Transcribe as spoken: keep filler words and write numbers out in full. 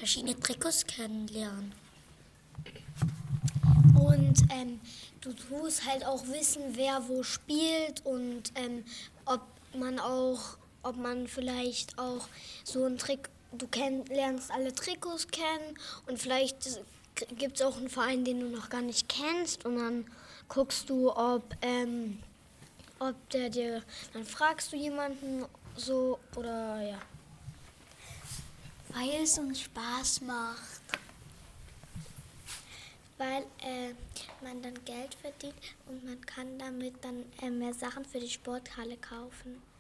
verschiedene Trikots kennenlernen. Und ähm, du tust halt auch wissen, wer wo spielt und ähm, ob man auch, ob man vielleicht auch so ein Trick, du kenn, lernst alle Trikots kennen und vielleicht gibt es auch einen Verein, den du noch gar nicht kennst und dann guckst du, ob, ähm, ob der dir, dann fragst du jemanden so oder ja. Weil es uns Spaß macht. Weil äh, man dann Geld verdient und man kann damit dann äh, mehr Sachen für die Sporthalle kaufen.